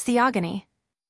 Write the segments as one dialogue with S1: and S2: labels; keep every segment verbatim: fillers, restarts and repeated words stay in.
S1: Theogony.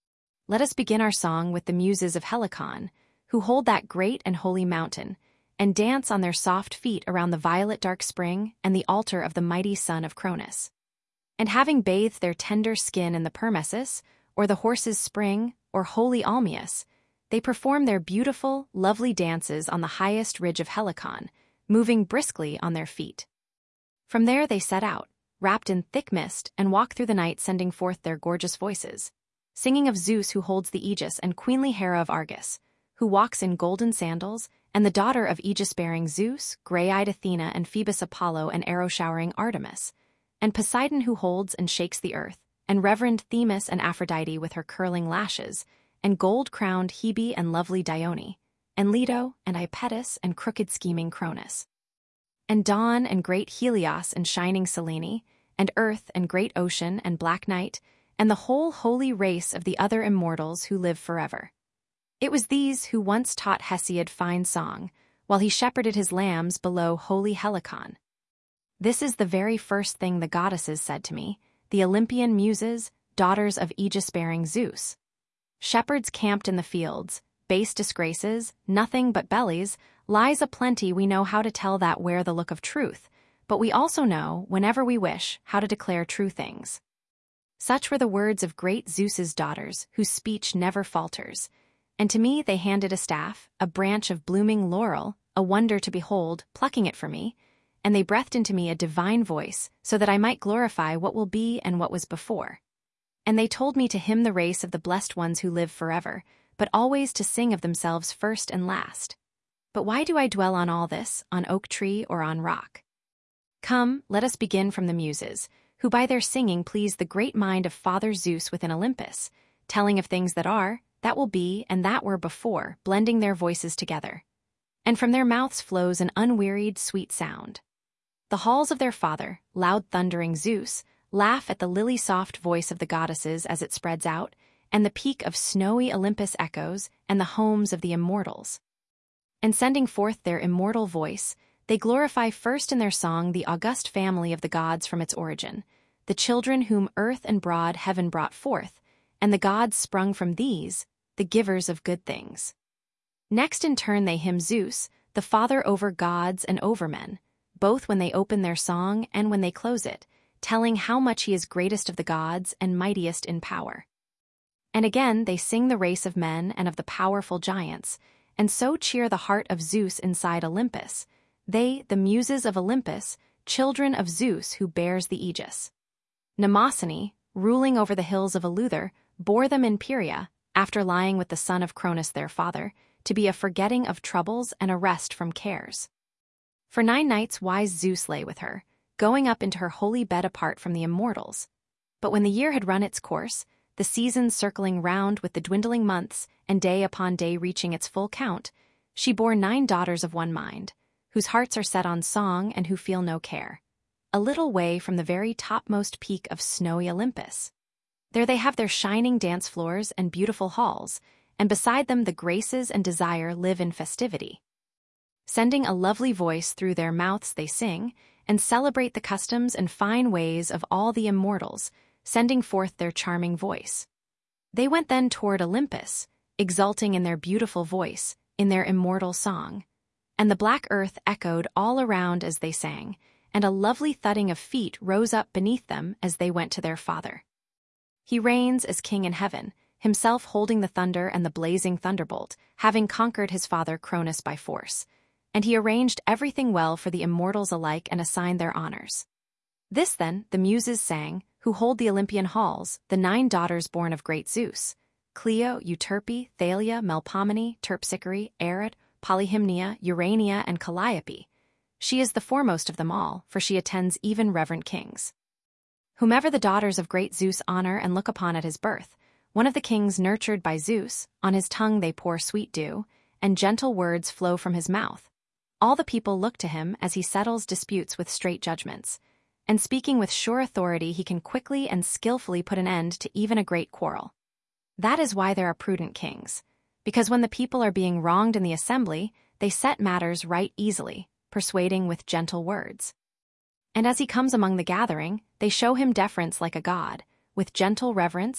S1: Let us begin our song with the muses of Helicon, who hold that great and holy mountain, and dance on their soft feet around the violet dark spring and the altar of the mighty son of Cronus. And having bathed their tender skin in the Permessus, or the horse's spring, or holy Almius, they perform their beautiful, lovely dances on the highest ridge of Helicon, moving briskly on their feet. From there they set out, wrapped in thick mist, and walk through the night sending forth their gorgeous voices, singing of Zeus who holds the aegis and queenly Hera of Argus, who walks in golden sandals, and the daughter of aegis-bearing Zeus, gray-eyed Athena, and Phoebus Apollo and arrow-showering Artemis, and Poseidon who holds and shakes the earth, and reverend Themis and Aphrodite with her curling lashes, and gold-crowned Hebe and lovely Dione, and Leto and Iapetus and crooked scheming Cronus, and Dawn and great Helios and shining Selene, and Earth and great Ocean and black Night, and the whole holy race of the other immortals who live forever. It was these who once taught Hesiod fine song, while he shepherded his lambs below holy Helicon. This is the very first thing the goddesses said to me, the Olympian muses, daughters of aegis-bearing Zeus. Shepherds camped in the fields, base disgraces, nothing but bellies, lies aplenty. We know how to tell that wear the look of truth, but we also know, whenever we wish, how to declare true things. Such were the words of great Zeus's daughters, whose speech never falters. And to me they handed a staff, a branch of blooming laurel, a wonder to behold, plucking it for me, and they breathed into me a divine voice, so that I might glorify what will be and what was before. And they told me to hymn the race of the blessed ones who live forever, but always to sing of themselves first and last. But why do I dwell on all this, on oak tree or on rock? Come, let us begin from the muses, who by their singing please the great mind of Father Zeus within Olympus, telling of things that are, that will be, and that were before, blending their voices together. And from their mouths flows an unwearied, sweet sound. The halls of their father, loud thundering Zeus, laugh at the lily-soft voice of the goddesses as it spreads out, and the peak of snowy Olympus echoes, and the homes of the immortals. And sending forth their immortal voice, they glorify first in their song the august family of the gods from its origin, the children whom earth and broad heaven brought forth, and the gods sprung from these, the givers of good things. Next in turn they hymn Zeus, the father over gods and over men, both when they open their song and when they close it, telling how much he is greatest of the gods and mightiest in power. And again they sing the race of men and of the powerful giants, and so cheer the heart of Zeus inside Olympus, they, the muses of Olympus, children of Zeus who bears the aegis. Mnemosyne, ruling over the hills of Eleuther, bore them in Pieria, after lying with the son of Cronus their father, to be a forgetting of troubles and a rest from cares. For nine nights wise Zeus lay with her, going up into her holy bed apart from the immortals. But when the year had run its course, the seasons circling round with the dwindling months, and day upon day reaching its full count, she bore nine daughters of one mind, whose hearts are set on song and who feel no care, a little way from the very topmost peak of snowy Olympus. There they have their shining dance floors and beautiful halls, and beside them the Graces and Desire live in festivity. Sending a lovely voice through their mouths they sing, and celebrate the customs and fine ways of all the immortals, sending forth their charming voice. They went then toward Olympus, exulting in their beautiful voice, in their immortal song. And the black earth echoed all around as they sang, and a lovely thudding of feet rose up beneath them as they went to their father. He reigns as king in heaven, himself holding the thunder and the blazing thunderbolt, having conquered his father Cronus by force. And he arranged everything well for the immortals alike and assigned their honors. This then the muses sang, who hold the Olympian halls, the nine daughters born of great Zeus, Clio, Euterpe, Thalia, Melpomene, Terpsichore, Erid, Polyhymnia, Urania, and Calliope. She is the foremost of them all, for she attends even reverent kings. Whomever the daughters of great Zeus honor and look upon at his birth, one of the kings nurtured by Zeus, on his tongue they pour sweet dew, and gentle words flow from his mouth. All the people look to him as he settles disputes with straight judgments, and speaking with sure authority he can quickly and skillfully put an end to even a great quarrel. That is why there are prudent kings, because when the people are being wronged in the assembly, they set matters right easily, persuading with gentle words. And as he comes among the gathering, they show him deference like a god, with gentle reverence,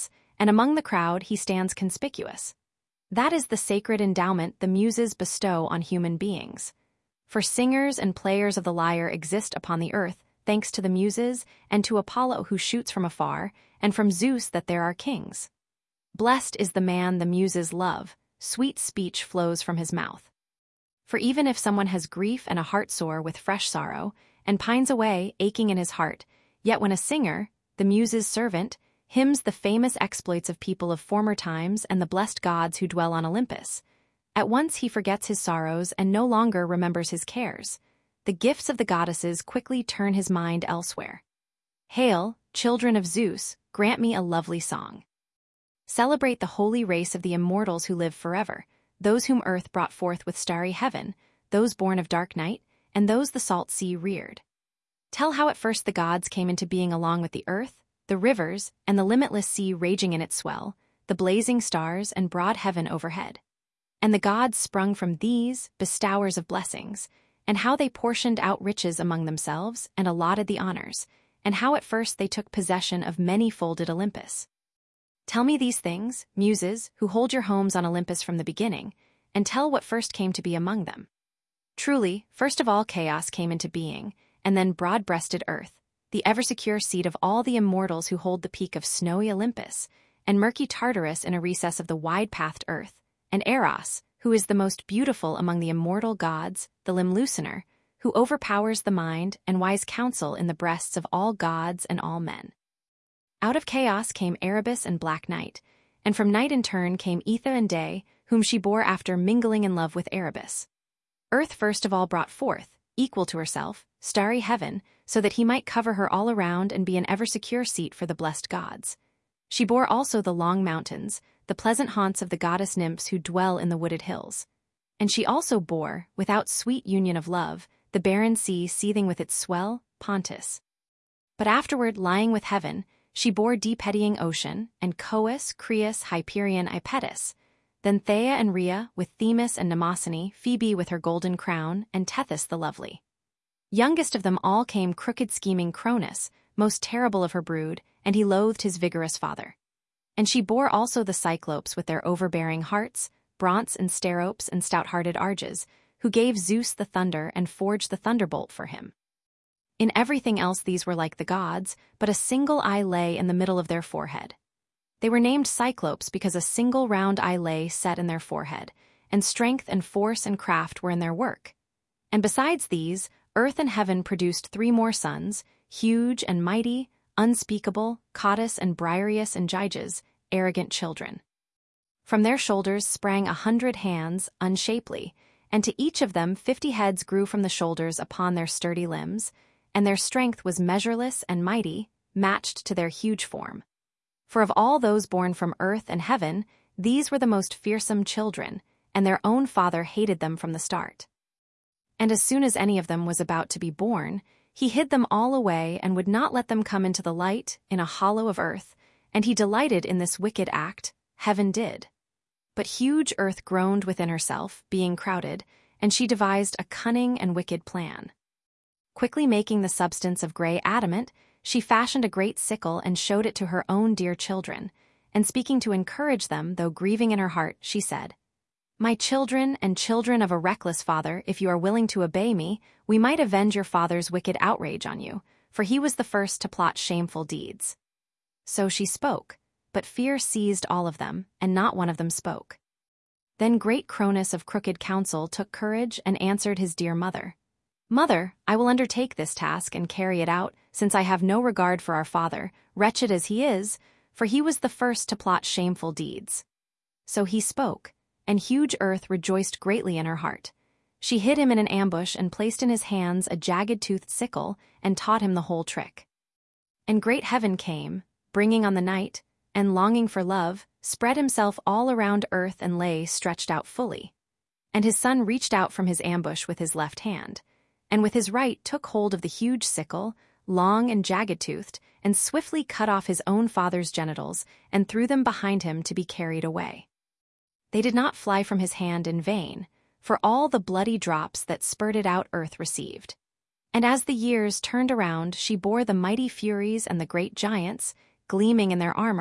S1: and among the crowd he stands conspicuous. That is the sacred endowment the Muses bestow on human beings. For singers and players of the lyre exist upon the earth, thanks to the Muses, and to Apollo who shoots from afar, and from Zeus that there are kings. Blessed is the man the Muses love, sweet speech flows from his mouth. For even if someone has grief and a heart sore with fresh sorrow, and pines away, aching in his heart, yet when a singer, the Muses' servant, hymns the famous exploits of people of former times and the blessed gods who dwell on Olympus, at once he forgets his sorrows and no longer remembers his cares. The gifts of the goddesses quickly turn his mind elsewhere. Hail, children of Zeus, grant me a lovely song. Celebrate the holy race of the immortals who live forever, those whom earth brought forth with starry heaven, those born of dark night, and those the salt sea reared. Tell how at first the gods came into being along with the earth, the rivers, and the limitless sea raging in its swell, the blazing stars and broad heaven overhead. And the gods sprung from these, bestowers of blessings, and how they portioned out riches among themselves and allotted the honors, and how at first they took possession of many-folded Olympus. Tell me these things, Muses, who hold your homes on Olympus from the beginning, and tell what first came to be among them. Truly, first of all chaos came into being, and then broad-breasted earth, the ever-secure seat of all the immortals who hold the peak of snowy Olympus, and murky Tartarus in a recess of the wide-pathed earth, and Eros, who is the most beautiful among the immortal gods, the limb loosener, who overpowers the mind and wise counsel in the breasts of all gods and all men. Out of chaos came Erebus and Black Night, and from night in turn came Etha and Day, whom she bore after mingling in love with Erebus. Earth first of all brought forth, equal to herself, starry heaven, so that he might cover her all around and be an ever-secure seat for the blessed gods. She bore also the long mountains, the pleasant haunts of the goddess nymphs who dwell in the wooded hills. And she also bore, without sweet union of love, the barren sea seething with its swell, Pontus. But afterward, lying with heaven, she bore deep-eddying ocean, and Coos, Creus, Hyperion, Ipetus, then Thea and Rhea, with Themis and Mnemosyne, Phoebe with her golden crown, and Tethys the lovely. Youngest of them all came crooked-scheming Cronus, most terrible of her brood, and he loathed his vigorous father. And she bore also the Cyclopes with their overbearing hearts, Brontes and Steropes and stout-hearted Arges, who gave Zeus the thunder and forged the thunderbolt for him. In everything else these were like the gods, but a single eye lay in the middle of their forehead. They were named Cyclopes because a single round eye lay set in their forehead, and strength and force and craft were in their work. And besides these, earth and heaven produced three more sons, huge and mighty, unspeakable, Cottus and Briareus and Gyges, arrogant children. From their shoulders sprang a hundred hands, unshapely, and to each of them fifty heads grew from the shoulders upon their sturdy limbs, and their strength was measureless and mighty, matched to their huge form. For of all those born from earth and heaven, these were the most fearsome children, and their own father hated them from the start. And as soon as any of them was about to be born, he hid them all away and would not let them come into the light in a hollow of earth, and he delighted in this wicked act, heaven did. But huge earth groaned within herself, being crowded, and she devised a cunning and wicked plan. Quickly making the substance of gray adamant, she fashioned a great sickle and showed it to her own dear children, and speaking to encourage them, though grieving in her heart, she said, "My children and children of a reckless father, if you are willing to obey me, we might avenge your father's wicked outrage on you, for he was the first to plot shameful deeds." So she spoke, but fear seized all of them, and not one of them spoke. Then great Cronus of crooked counsel took courage and answered his dear mother, "Mother, I will undertake this task and carry it out, since I have no regard for our father, wretched as he is, for he was the first to plot shameful deeds." So he spoke, and huge earth rejoiced greatly in her heart. She hid him in an ambush and placed in his hands a jagged-toothed sickle and taught him the whole trick. And great heaven came, bringing on the night, and longing for love, spread himself all around earth and lay stretched out fully. And his son reached out from his ambush with his left hand, and with his right took hold of the huge sickle, long and jagged-toothed, and swiftly cut off his own father's genitals and threw them behind him to be carried away. They did not fly from his hand in vain, for all the bloody drops that spurted out earth received. And as the years turned around, she bore the mighty Furies and the great giants, gleaming in their armor,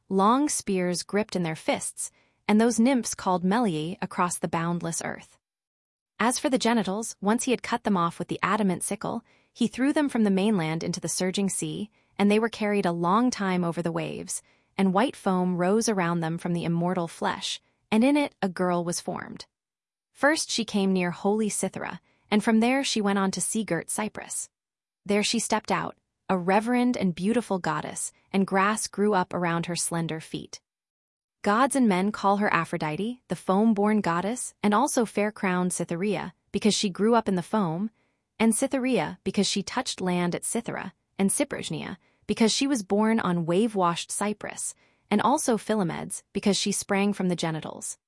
S1: long spears gripped in their fists, and those nymphs called Melii across the boundless earth. As for the genitals, once he had cut them off with the adamant sickle, he threw them from the mainland into the surging sea, and they were carried a long time over the waves, and white foam rose around them from the immortal flesh, and in it a girl was formed. First she came near holy Cythera, and from there she went on to sea-girt Cyprus. There she stepped out, a reverend and beautiful goddess, and grass grew up around her slender feet. Gods and men call her Aphrodite, the foam-born goddess, and also fair-crowned Cytherea, because she grew up in the foam, and Cytherea, because she touched land at Cythera, and Cyprognia, because she was born on wave-washed Cyprus, and also Philomedes, because she sprang from the genitals.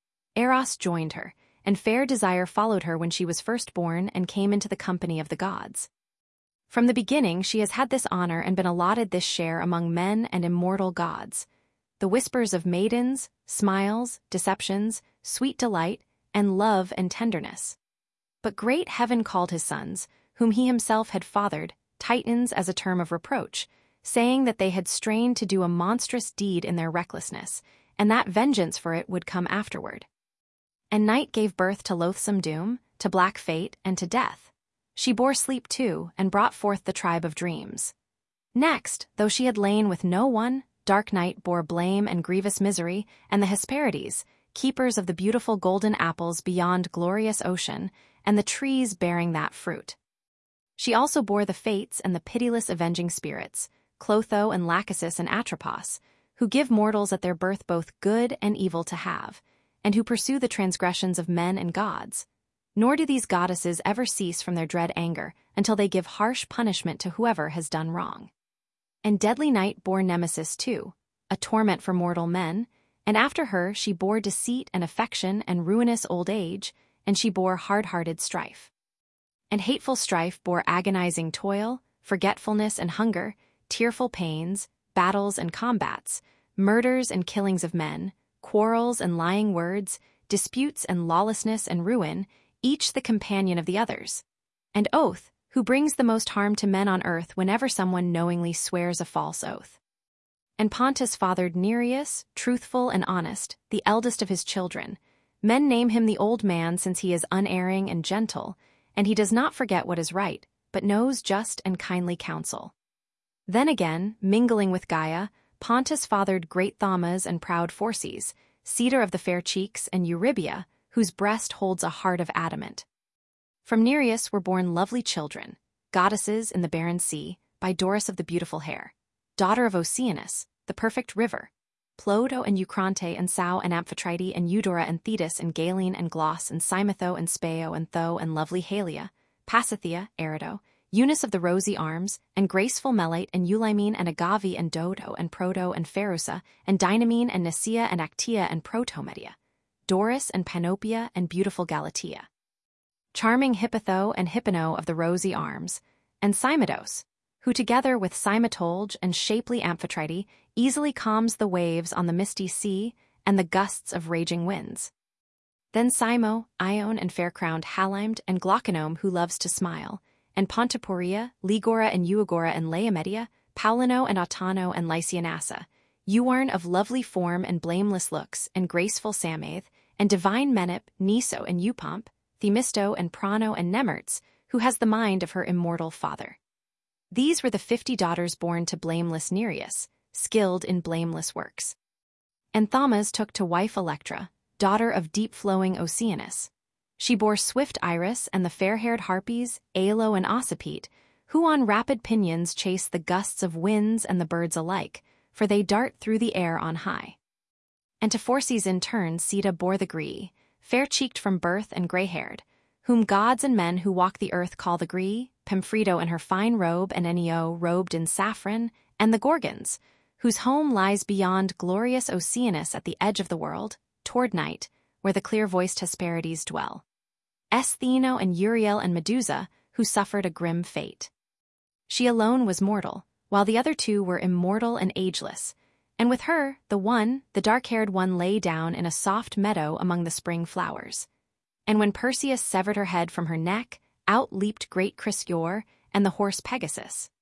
S1: Eros joined her, and fair Desire followed her when she was first born and came into the company of the gods. From the beginning she has had this honor and been allotted this share among men and immortal gods, the whispers of maidens, smiles, deceptions, sweet delight, and love and tenderness. But great heaven called his sons, whom he himself had fathered, Titans as a term of reproach, saying that they had strained to do a monstrous deed in their recklessness, and that vengeance for it would come afterward. And night gave birth to loathsome doom, to black fate, and to death. She bore sleep too, and brought forth the tribe of dreams. Next, though she had lain with no one, dark night bore blame and grievous misery, and the Hesperides, keepers of the beautiful golden apples beyond glorious ocean, and the trees bearing that fruit. She also bore the Fates and the pitiless avenging spirits, Clotho and Lachesis and Atropos, who give mortals at their birth both good and evil to have, and who pursue the transgressions of men and gods. Nor do these goddesses ever cease from their dread anger until they give harsh punishment to whoever has done wrong. And deadly night bore Nemesis too, a torment for mortal men, and after her she bore deceit and affection and ruinous old age, and she bore hard-hearted strife. And hateful strife bore agonizing toil, forgetfulness and hunger, tearful pains, battles and combats, murders and killings of men, quarrels and lying words, disputes and lawlessness and ruin, each the companion of the others. And oath, who brings the most harm to men on earth whenever someone knowingly swears a false oath. And Pontus fathered Nereus, truthful and honest, the eldest of his children. Men name him the old man since he is unerring and gentle, and he does not forget what is right, but knows just and kindly counsel. Then again, mingling with Gaia, Pontus fathered great Thamas and proud Phorcys, cedar of the fair cheeks, and Eurybia, whose breast holds a heart of adamant. From Nereus were born lovely children, goddesses in the barren sea, by Doris of the beautiful hair, daughter of Oceanus, the perfect river, Plodo and Eucronte and Sao and Amphitrite and Eudora and Thetis and Galen and Gloss and Cymotho and Speo and Tho and lovely Halia, Pasithea, Erido, Eunice of the rosy arms, and graceful Melite and Eulymene and Agave and Dodo and Proto and Pharusa and Dynamene and Nicaea and Actea and Protomedia, Doris and Panopia and beautiful Galatea. Charming Hippotho and Hippono of the rosy arms, and Cymodos, who together with Cymotolge and shapely Amphitrite easily calms the waves on the misty sea and the gusts of raging winds. Then Cymo, Ione and fair-crowned Halimed and Glauconome who loves to smile, and Pontoporia, Ligora and Euagora and Laomedia, Paulino and Autono and Lycianassa, Euarn of lovely form and blameless looks, and graceful Samath, and divine Menip, Niso and Eupomp, Themisto and Prano and Nemertz, who has the mind of her immortal father. These were the fifty daughters born to blameless Nereus, skilled in blameless works. And Thamas took to wife Electra, daughter of deep-flowing Oceanus. She bore swift Iris and the fair-haired Harpies, Aelo and Ocypete, who on rapid pinions chase the gusts of winds and the birds alike, for they dart through the air on high. And to Phorcys in turn Sita bore the Gree, fair-cheeked from birth and gray-haired, whom gods and men who walk the earth call the Gree, Pamphredo in her fine robe and Enio robed in saffron, and the Gorgons, whose home lies beyond glorious Oceanus at the edge of the world, toward night, where the clear-voiced Hesperides dwell. Estheno and Uriel and Medusa, who suffered a grim fate. She alone was mortal, while the other two were immortal and ageless, and with her, the one, the dark-haired one lay down in a soft meadow among the spring flowers. And when Perseus severed her head from her neck, out leaped great Chrysaor and the horse Pegasus.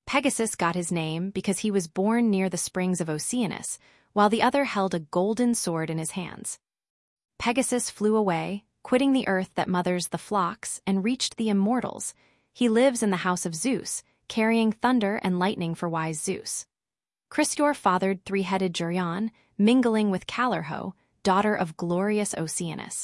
S1: Pegasus got his name because he was born near the springs of Oceanus, while the other held a golden sword in his hands. Pegasus flew away, quitting the earth that mothers the flocks, and reached the immortals. He lives in the house of Zeus, carrying thunder and lightning for wise Zeus. Chrysaor fathered three-headed Geryon, mingling with Callirrhoe, daughter of glorious Oceanus.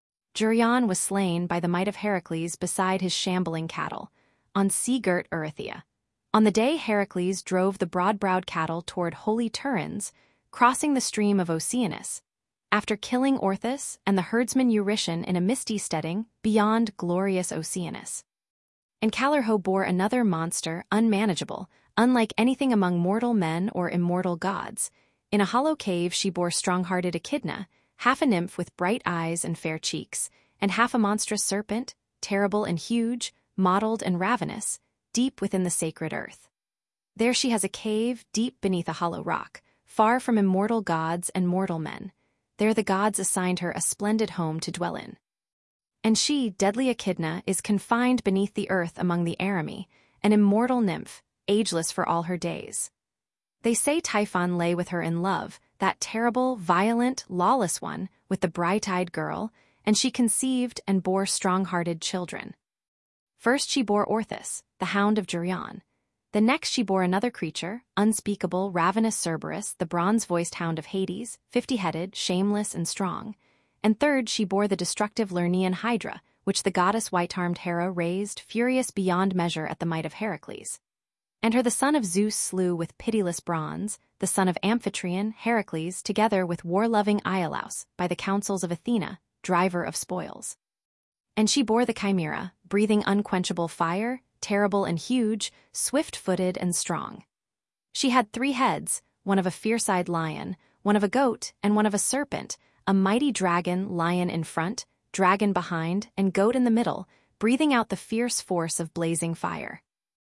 S1: Geryon was slain by the might of Heracles beside his shambling cattle, on sea-girt Erythea. On the day Heracles drove the broad-browed cattle toward holy Turins, crossing the stream of Oceanus, after killing Orthus and the herdsman Eurytion in a misty steading beyond glorious Oceanus. And Callirrhoe bore another monster, unmanageable, unlike anything among mortal men or immortal gods. In a hollow cave she bore strong-hearted Echidna, half a nymph with bright eyes and fair cheeks, and half a monstrous serpent, terrible and huge, mottled and ravenous, deep within the sacred earth. There she has a cave deep beneath a hollow rock, far from immortal gods and mortal men. There the gods assigned her a splendid home to dwell in. And she, deadly Echidna, is confined beneath the earth among the Eremi, an immortal nymph, ageless for all her days. They say Typhon lay with her in love, that terrible, violent, lawless one, with the bright-eyed girl, and she conceived and bore strong-hearted children. First she bore Orthus, the hound of Geryon. The next she bore another creature, unspeakable, ravenous Cerberus, the bronze-voiced hound of Hades, fifty-headed, shameless and strong. And third she bore the destructive Lernaean Hydra, which the goddess white-armed Hera raised, furious beyond measure at the might of Heracles. And her the son of Zeus slew with pitiless bronze, the son of Amphitryon, Heracles, together with war-loving Iolaus, by the counsels of Athena, driver of spoils. And she bore the Chimera, breathing unquenchable fire, terrible and huge, swift-footed and strong. She had three heads, one of a fierce-eyed lion, one of a goat, and one of a serpent, a mighty dragon, lion in front, dragon behind, and goat in the middle, breathing out the fierce force of blazing fire.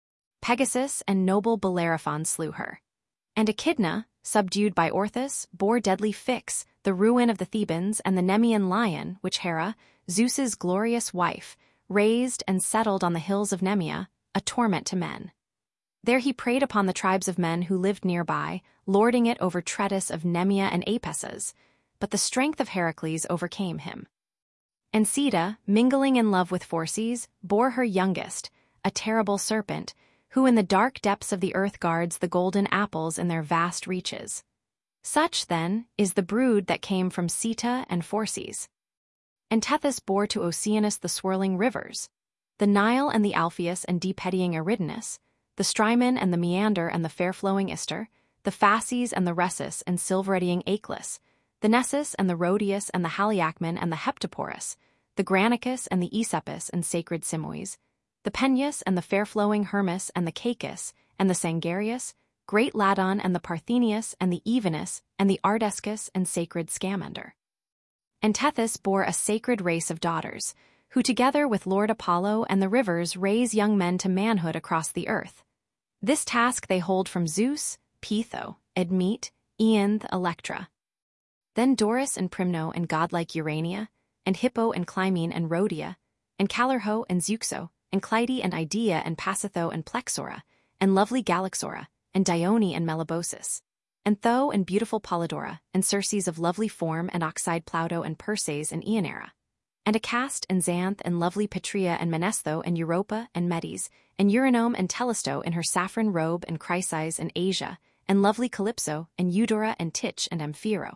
S1: Pegasus and noble Bellerophon slew her. And Echidna, subdued by Orthus, bore deadly Phix, the ruin of the Thebans, and the Nemean lion, which Hera, Zeus's glorious wife, raised and settled on the hills of Nemea, a torment to men. There he preyed upon the tribes of men who lived nearby, lording it over Tretis of Nemea and Apesses, but the strength of Heracles overcame him. And Sida, mingling in love with Phorcys, bore her youngest, a terrible serpent, who in the dark depths of the earth guards the golden apples in their vast reaches. Such, then, is the brood that came from Sita and Phorcys. And Tethys bore to Oceanus the swirling rivers, the Nile and the Alpheus and deep-eddying Eridanus, the Strymon and the Meander and the fair-flowing Ister, the Phasis and the Rhesus and silver-eddying Achelous, the Nessus and the Rhodius and the Haliacmon and the Heptaporus, the Granicus and the Aesepus and sacred Simois, the Peneus and the fair-flowing Hermus and the Caicus and the Sangarius, great Ladon and the Parthenius and the Evenus and the Ardescus and sacred Scamander. And Tethys bore a sacred race of daughters, who together with Lord Apollo and the rivers raise young men to manhood across the earth. This task they hold from Zeus, Pytho, Admete, Aeanthe, Electra. Then Doris and Primno and godlike Urania, and Hippo and Clymene and Rhodia, and Callirrhoe and Zeuxo, and Clytie and Idea and Pasitho and Plexora, and lovely Galaxora, and Dione and Meliboscis, and Tho and beautiful Polydora, and Circes of lovely form and Oxide Plauto and Perses and Ionera, and Acast and Xanth and lovely Petrea and Menestho and Europa and Medes, and Eurynome and Tellisto in her saffron robe and Chrysis and Asia, and lovely Calypso and Eudora and Titch and Amphiro,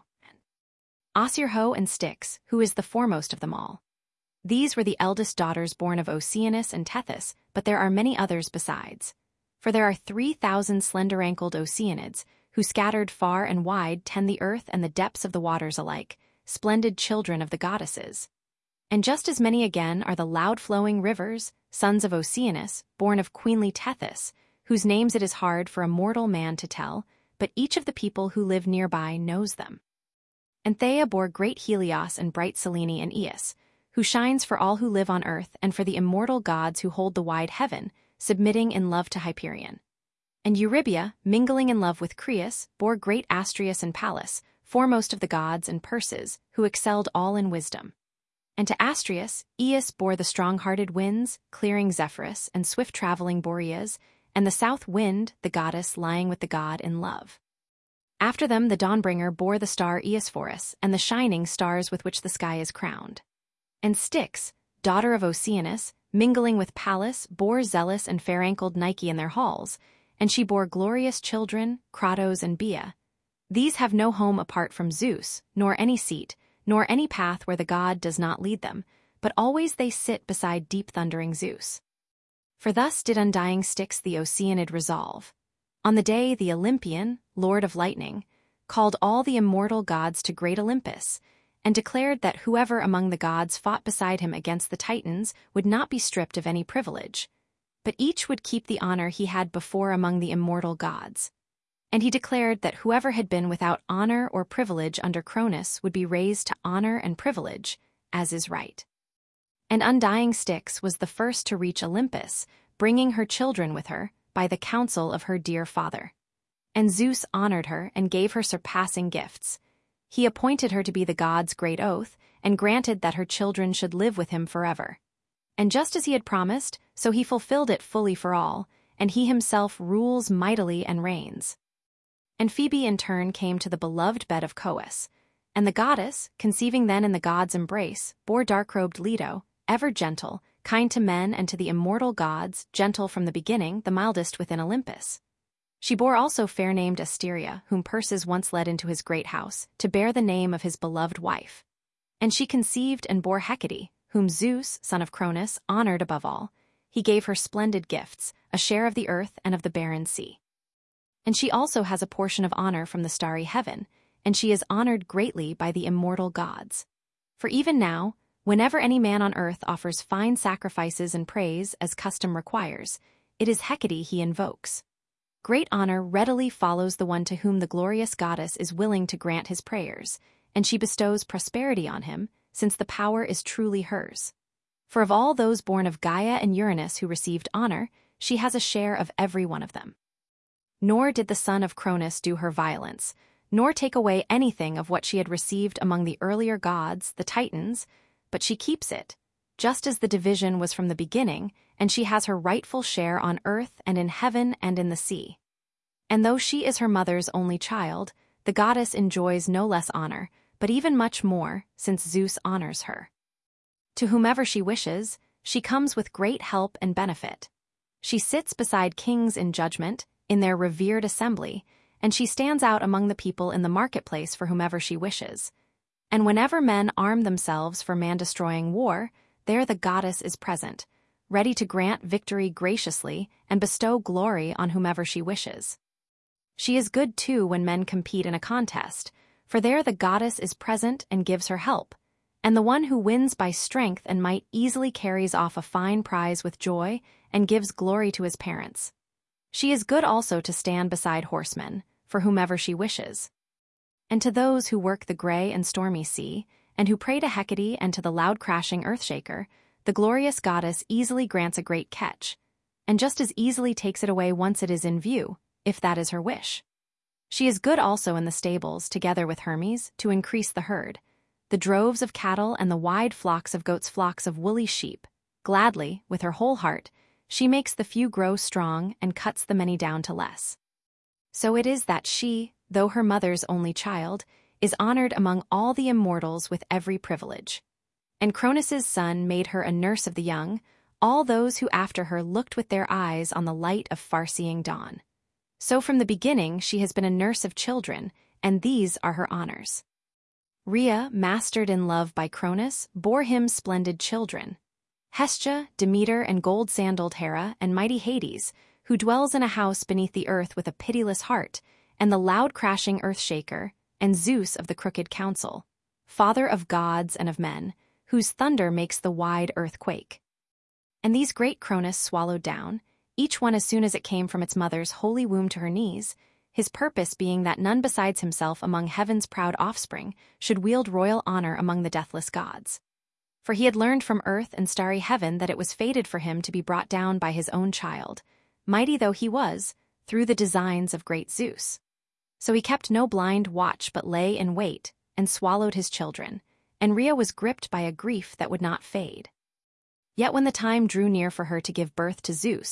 S1: Osirho and Styx, who is the foremost of them all. These were the eldest daughters born of Oceanus and Tethys, but there are many others besides. For there are three thousand slender-ankled Oceanids, who scattered far and wide tend the earth and the depths of the waters alike, splendid children of the goddesses. And just as many again are the loud-flowing rivers, sons of Oceanus, born of queenly Tethys, whose names it is hard for a mortal man to tell, but each of the people who live nearby knows them. And Thea bore great Helios and bright Selene and Eos, who shines for all who live on earth and for the immortal gods who hold the wide heaven, submitting in love to Hyperion. And Eurybia, mingling in love with Creus, bore great Astrius and Pallas, foremost of the gods and Perses, who excelled all in wisdom. And to Astrius, Eos bore the strong-hearted winds, clearing Zephyrus, and swift-traveling Boreas, and the south wind, the goddess lying with the god in love. After them the Dawnbringer bore the star Eosphorus and the shining stars with which the sky is crowned. And Styx, daughter of Oceanus, mingling with Pallas, bore Zealous and fair-ankled Nike in their halls, and she bore glorious children, Kratos and Bia. These have no home apart from Zeus, nor any seat, nor any path where the god does not lead them, but always they sit beside deep thundering Zeus. For thus did undying Styx the Oceanid resolve. On the day the Olympian, lord of lightning, called all the immortal gods to great Olympus, and declared that whoever among the gods fought beside him against the Titans would not be stripped of any privilege, but each would keep the honor he had before among the immortal gods. And he declared that whoever had been without honor or privilege under Cronus would be raised to honor and privilege, as is right. And undying Styx was the first to reach Olympus, bringing her children with her, by the counsel of her dear father. And Zeus honored her and gave her surpassing gifts. He appointed her to be the god's great oath, and granted that her children should live with him forever. And just as he had promised, so he fulfilled it fully for all, and he himself rules mightily and reigns. And Phoebe in turn came to the beloved bed of Coeus, and the goddess, conceiving then in the god's embrace, bore dark-robed Leto, ever gentle, kind to men and to the immortal gods, gentle from the beginning, the mildest within Olympus. She bore also fair-named Asteria, whom Perses once led into his great house, to bear the name of his beloved wife. And she conceived and bore Hecate, whom Zeus, son of Cronus, honored above all. He gave her splendid gifts, a share of the earth and of the barren sea. And she also has a portion of honor from the starry heaven, and she is honored greatly by the immortal gods. For even now, whenever any man on earth offers fine sacrifices and praise as custom requires, it is Hecate he invokes. Great honor readily follows the one to whom the glorious goddess is willing to grant his prayers, and she bestows prosperity on him, since the power is truly hers. For of all those born of Gaia and Uranus who received honor, she has a share of every one of them. Nor did the son of Cronus do her violence, nor take away anything of what she had received among the earlier gods, the Titans, but she keeps it, just as the division was from the beginning, and she has her rightful share on earth and in heaven and in the sea. And though she is her mother's only child, the goddess enjoys no less honor, but even much more, since Zeus honors her. To whomever she wishes, she comes with great help and benefit. She sits beside kings in judgment, in their revered assembly, and she stands out among the people in the marketplace for whomever she wishes. And whenever men arm themselves for man-destroying war, there the goddess is present, ready to grant victory graciously and bestow glory on whomever she wishes. She is good too when men compete in a contest, for there the goddess is present and gives her help, and the one who wins by strength and might easily carries off a fine prize with joy and gives glory to his parents. She is good also to stand beside horsemen, for whomever she wishes. And to those who work the gray and stormy sea, and who pray to Hecate and to the loud-crashing earth-shaker, the glorious goddess easily grants a great catch, and just as easily takes it away once it is in view, if that is her wish. She is good also in the stables, together with Hermes, to increase the herd, the droves of cattle and the wide flocks of goats, flocks of woolly sheep. Gladly, with her whole heart, she makes the few grow strong and cuts the many down to less. So it is that she, though her mother's only child, is honored among all the immortals with every privilege. And Cronus's son made her a nurse of the young, all those who after her looked with their eyes on the light of far-seeing dawn. So from the beginning she has been a nurse of children, and these are her honors. Rhea, mastered in love by Cronus, bore him splendid children. Hestia, Demeter, and gold-sandaled Hera, and mighty Hades, who dwells in a house beneath the earth with a pitiless heart, and the loud-crashing earth-shaker, and Zeus of the crooked counsel, father of gods and of men, whose thunder makes the wide earth quake. And these great Cronus swallowed down, each one as soon as it came from its mother's holy womb to her knees, his purpose being that none besides himself among heaven's proud offspring should wield royal honor among the deathless gods. For he had learned from earth and starry heaven that it was fated for him to be brought down by his own child, mighty though he was, through the designs of great Zeus. So he kept no blind watch but lay in wait, and swallowed his children, and Rhea was gripped by a grief that would not fade. Yet when the time drew near for her to give birth to Zeus,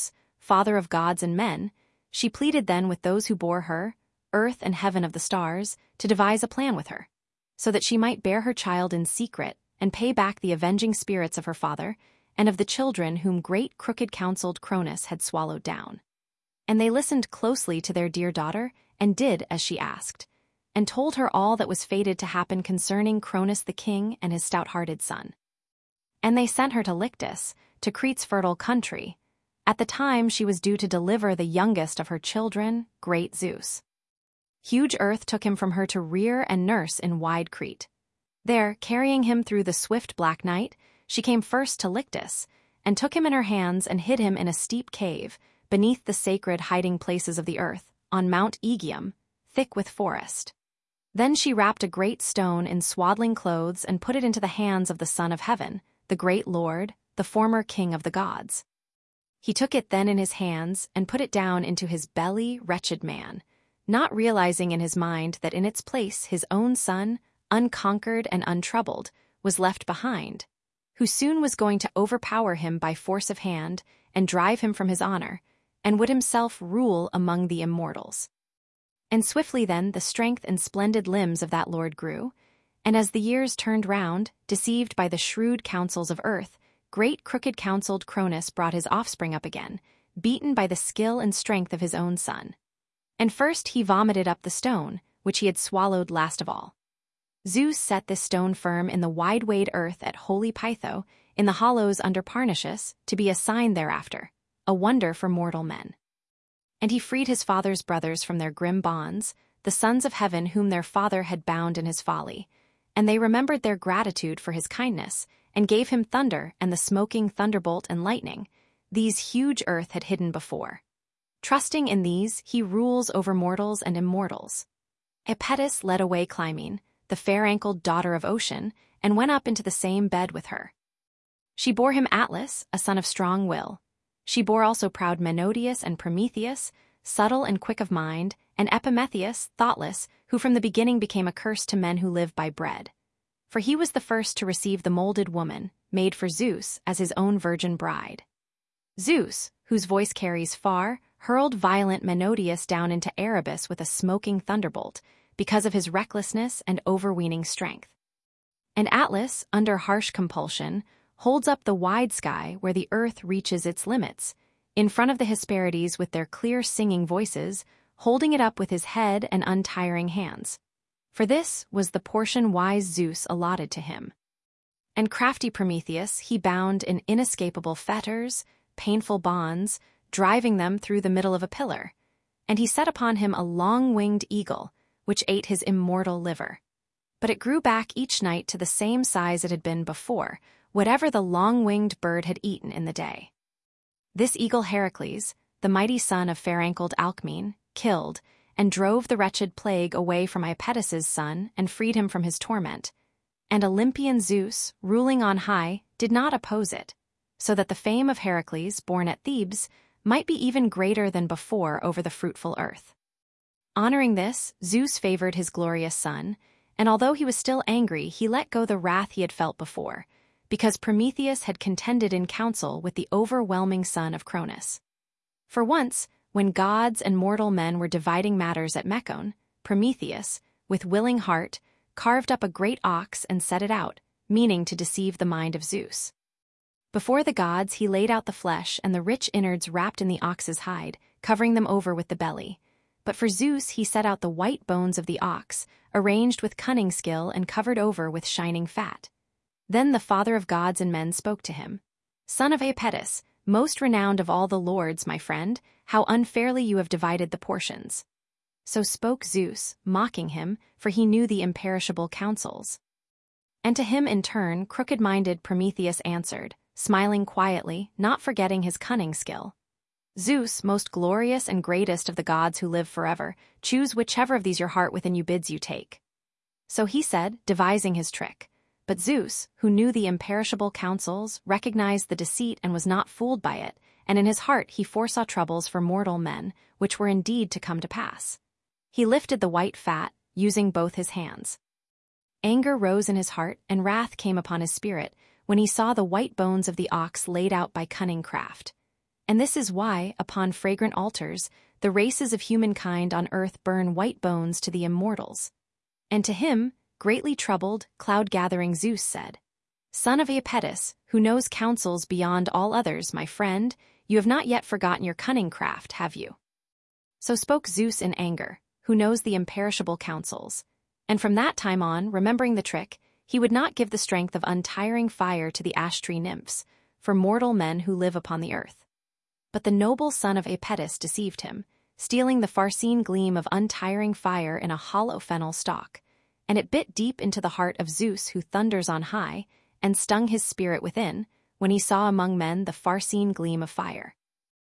S1: father of gods and men, she pleaded then with those who bore her, earth and heaven of the stars, to devise a plan with her, so that she might bear her child in secret and pay back the avenging spirits of her father and of the children whom great crooked-counseled Cronus had swallowed down. And they listened closely to their dear daughter and did as she asked, and told her all that was fated to happen concerning Cronus the king and his stout-hearted son. And they sent her to Lyctus, to Crete's fertile country. At the time she was due to deliver the youngest of her children, great Zeus. Huge earth took him from her to rear and nurse in wide Crete. There, carrying him through the swift black night, she came first to Lyctus, and took him in her hands and hid him in a steep cave, beneath the sacred hiding places of the earth, on Mount Aegium, thick with forest. Then she wrapped a great stone in swaddling clothes and put it into the hands of the Son of Heaven, the great Lord, the former King of the gods. He took it then in his hands and put it down into his belly, wretched man, not realizing in his mind that in its place his own son, unconquered and untroubled, was left behind, who soon was going to overpower him by force of hand and drive him from his honor, and would himself rule among the immortals. And swiftly then the strength and splendid limbs of that lord grew, and as the years turned round, deceived by the shrewd counsels of earth, great crooked-counseled Cronus brought his offspring up again, beaten by the skill and strength of his own son. And first he vomited up the stone, which he had swallowed last of all. Zeus set this stone firm in the wide-wayed earth at holy Pytho, in the hollows under Parnassus, to be a sign thereafter, a wonder for mortal men. And he freed his father's brothers from their grim bonds, the sons of heaven whom their father had bound in his folly, and they remembered their gratitude for his kindness, and gave him thunder and the smoking thunderbolt and lightning, these huge earth had hidden before. Trusting in these, he rules over mortals and immortals. Iapetus led away Clymene, the fair-ankled daughter of Ocean, and went up into the same bed with her. She bore him Atlas, a son of strong will. She bore also proud Menodius and Prometheus, subtle and quick of mind, and Epimetheus, thoughtless, who from the beginning became a curse to men who live by bread. For he was the first to receive the molded woman, made for Zeus, as his own virgin bride. Zeus, whose voice carries far, hurled violent Menodius down into Erebus with a smoking thunderbolt, because of his recklessness and overweening strength. And Atlas, under harsh compulsion, holds up the wide sky where the earth reaches its limits, in front of the Hesperides with their clear singing voices, holding it up with his head and untiring hands. For this was the portion wise Zeus allotted to him. And crafty Prometheus he bound in inescapable fetters, painful bonds, driving them through the middle of a pillar, and he set upon him a long-winged eagle, which ate his immortal liver. But it grew back each night to the same size it had been before, whatever the long-winged bird had eaten in the day. This eagle Heracles, the mighty son of fair-ankled Alcmene, killed, and drove the wretched plague away from Iapetus's son and freed him from his torment. And Olympian Zeus, ruling on high, did not oppose it, so that the fame of Heracles, born at Thebes, might be even greater than before over the fruitful earth. Honoring this, Zeus favored his glorious son, and although he was still angry, he let go the wrath he had felt before, because Prometheus had contended in council with the overwhelming son of Cronus. For once, when gods and mortal men were dividing matters at Mecone, Prometheus, with willing heart, carved up a great ox and set it out, meaning to deceive the mind of Zeus. Before the gods he laid out the flesh and the rich innards wrapped in the ox's hide, covering them over with the belly. But for Zeus he set out the white bones of the ox, arranged with cunning skill and covered over with shining fat. Then the father of gods and men spoke to him. Son of Iapetus, most renowned of all the lords, my friend, how unfairly you have divided the portions. So spoke Zeus, mocking him, for he knew the imperishable counsels. And to him in turn crooked-minded Prometheus answered, smiling quietly, not forgetting his cunning skill. Zeus, most glorious and greatest of the gods who live forever, choose whichever of these your heart within you bids you take. So he said, devising his trick. But Zeus, who knew the imperishable counsels, recognized the deceit and was not fooled by it, and in his heart he foresaw troubles for mortal men, which were indeed to come to pass. He lifted the white fat, using both his hands. Anger rose in his heart, and wrath came upon his spirit, when he saw the white bones of the ox laid out by cunning craft. And this is why, upon fragrant altars, the races of humankind on earth burn white bones to the immortals. And to him, greatly troubled, cloud-gathering Zeus said, "Son of Iapetus, who knows counsels beyond all others, my friend, you have not yet forgotten your cunning craft, have you?" So spoke Zeus in anger, who knows the imperishable counsels. And from that time on, remembering the trick, he would not give the strength of untiring fire to the ash-tree nymphs, for mortal men who live upon the earth. But the noble son of Iapetus deceived him, stealing the far-seen gleam of untiring fire in a hollow fennel stalk, and it bit deep into the heart of Zeus who thunders on high, and stung his spirit within, when he saw among men the far-seen gleam of fire.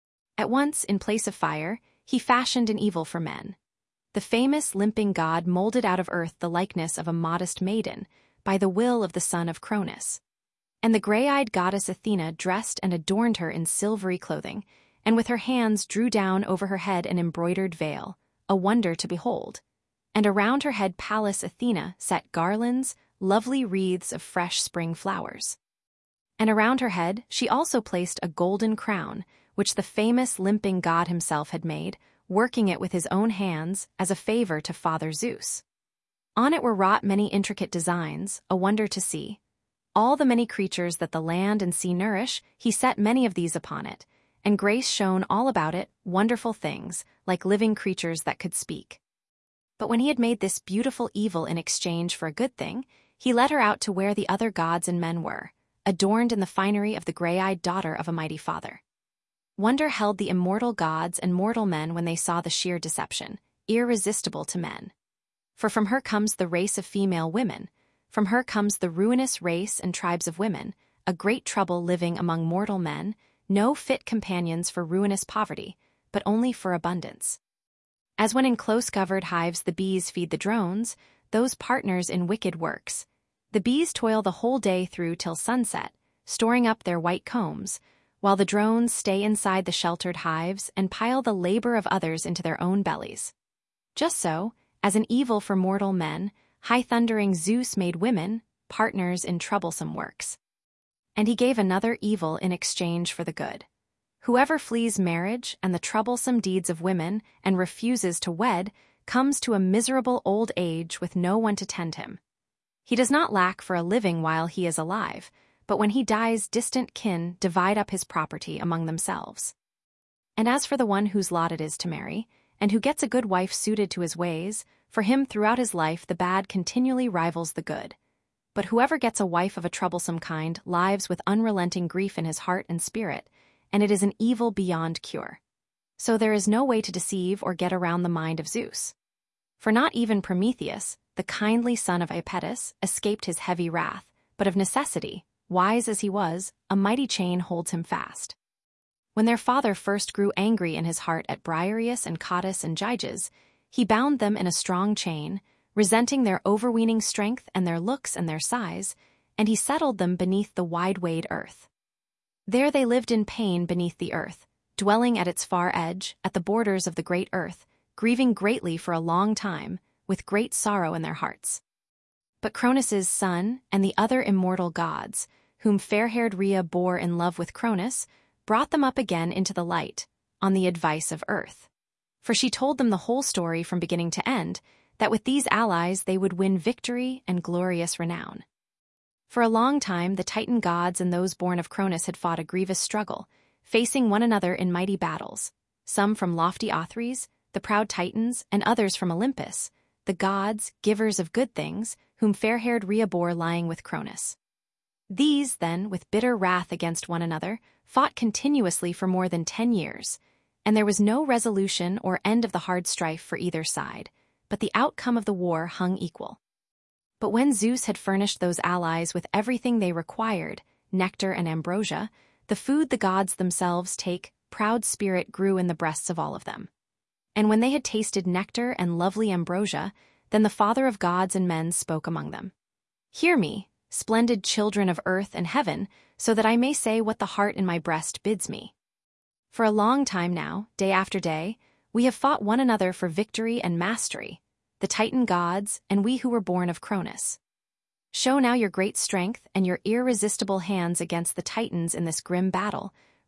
S1: At once, in place of fire, he fashioned an evil for men. The famous limping god molded out of earth the likeness of a modest maiden, by the will of the son of Cronus. And the gray-eyed goddess Athena dressed and adorned her in silvery clothing, and with her hands drew down over her head an embroidered veil, a wonder to behold. And around her head Pallas Athena set garlands, lovely wreaths of fresh spring flowers. And around her head she also placed a golden crown, which the famous limping god himself had made, working it with his own hands as a favor to Father Zeus. On it were wrought many intricate designs, a wonder to see. All the many creatures that the land and sea nourish, he set many of these upon it, and grace shone all about it, wonderful things, like living creatures that could speak. But when he had made this beautiful evil in exchange for a good thing, he led her out to where the other gods and men were, adorned in the finery of the gray-eyed daughter of a mighty father. Wonder held the immortal gods and mortal men when they saw the sheer deception, irresistible to men. For from her comes the race of female women, from her comes the ruinous race and tribes of women, a great trouble living among mortal men, no fit companions for ruinous poverty, but only for abundance. As when in close-covered hives the bees feed the drones, those partners in wicked works. The bees toil the whole day through till sunset, storing up their white combs, while the drones stay inside the sheltered hives and pile the labor of others into their own bellies. Just so, as an evil for mortal men, high-thundering Zeus made women partners in troublesome works. And he gave another evil in exchange for the good. Whoever flees marriage and the troublesome deeds of women and refuses to wed comes to a miserable old age with no one to tend him. He does not lack for a living while he is alive, but when he dies distant kin divide up his property among themselves. And as for the one whose lot it is to marry, and who gets a good wife suited to his ways, for him throughout his life the bad continually rivals the good. But whoever gets a wife of a troublesome kind lives with unrelenting grief in his heart and spirit, and it is an evil beyond cure. So there is no way to deceive or get around the mind of Zeus. For not even Prometheus, the kindly son of Iapetus, escaped his heavy wrath, but of necessity, wise as he was, a mighty chain holds him fast. When their father first grew angry in his heart at Briareus and Cottus and Gyges, he bound them in a strong chain, resenting their overweening strength and their looks and their size, and he settled them beneath the wide-wayed earth. There they lived in pain beneath the earth, dwelling at its far edge, at the borders of the great earth, grieving greatly for a long time, with great sorrow in their hearts. But Cronus's son and the other immortal gods, whom fair-haired Rhea bore in love with Cronus, brought them up again into the light, on the advice of Earth. For she told them the whole story from beginning to end, that with these allies they would win victory and glorious renown. For a long time the Titan gods and those born of Cronus had fought a grievous struggle, facing one another in mighty battles, some from lofty Othries, the proud Titans, and others from Olympus, the gods, givers of good things, whom fair-haired Rhea bore lying with Cronus. These, then, with bitter wrath against one another, fought continuously for more than ten years, and there was no resolution or end of the hard strife for either side, but the outcome of the war hung equal. But when Zeus had furnished those allies with everything they required, nectar and ambrosia, the food the gods themselves take, proud spirit grew in the breasts of all of them. And when they had tasted nectar and lovely ambrosia, then the Father of gods and men spoke among them. Hear me, splendid children of earth and heaven, so that I may say what the heart in my breast bids me. For a long time now, day after day, we have fought one another for victory and mastery, the Titan gods and we who were born of Cronus. Show now your great strength and your irresistible hands against the Titans in this grim battle,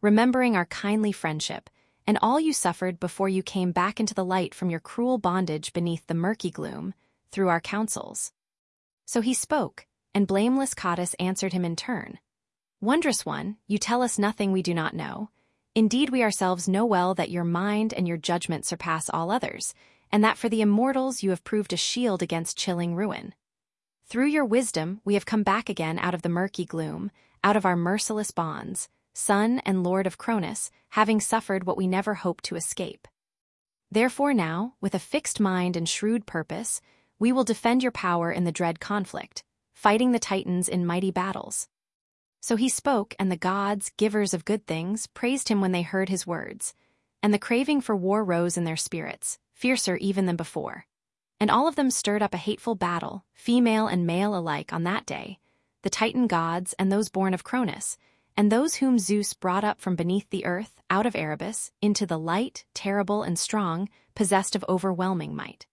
S1: remembering our kindly friendship, and all you suffered before you came back into the light from your cruel bondage beneath the murky gloom, through our counsels. So he spoke, and blameless Cottus answered him in turn. Wondrous one, you tell us nothing we do not know. Indeed we ourselves know well that your mind and your judgment surpass all others, and that for the immortals you have proved a shield against chilling ruin. Through your wisdom we have come back again out of the murky gloom, out of our merciless bonds, son and lord of Cronus, having suffered what we never hoped to escape. Therefore now, with a fixed mind and shrewd purpose, we will defend your power in the dread conflict, fighting the Titans in mighty battles. So he spoke, and the gods, givers of good things, praised him when they heard his words, and the craving for war rose in their spirits, fiercer even than before. And all of them stirred up a hateful battle, female and male alike, on that day, the Titan gods and those born of Cronus, and those whom Zeus brought up from beneath the earth, out of Erebus, into the light, terrible and strong, possessed of overwhelming might.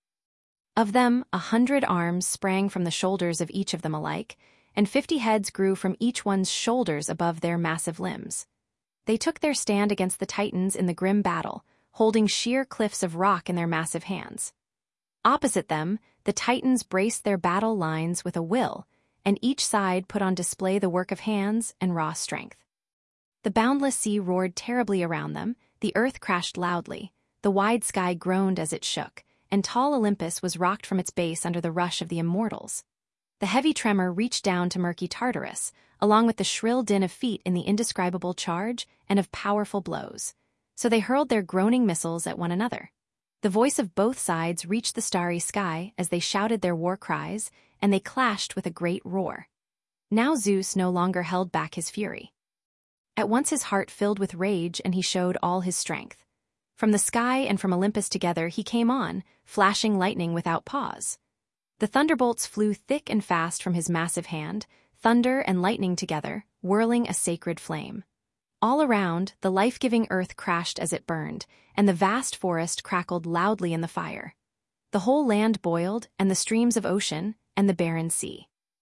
S1: Of them a hundred arms sprang from the shoulders of each of them alike, and fifty heads grew from each one's shoulders above their massive limbs. They took their stand against the Titans in the grim battle, holding sheer cliffs of rock in their massive hands. Opposite them, the Titans braced their battle lines with a will, and each side put on display the work of hands and raw strength. The boundless sea roared terribly around them, the earth crashed loudly, the wide sky groaned as it shook, and tall Olympus was rocked from its base under the rush of the immortals. The heavy tremor reached down to murky Tartarus, along with the shrill din of feet in the indescribable charge and of powerful blows. So they hurled their groaning missiles at one another. The voice of both sides reached the starry sky as they shouted their war cries, and they clashed with a great roar. Now Zeus no longer held back his fury. At once his heart filled with rage, and he showed all his strength. From the sky and from Olympus together he came on, flashing lightning without pause. The thunderbolts flew thick and fast from his massive hand, thunder and lightning together, whirling a sacred flame. All around, the life-giving earth crashed as it burned, and the vast forest crackled loudly in the fire. The whole land boiled, and the streams of ocean, and the barren sea.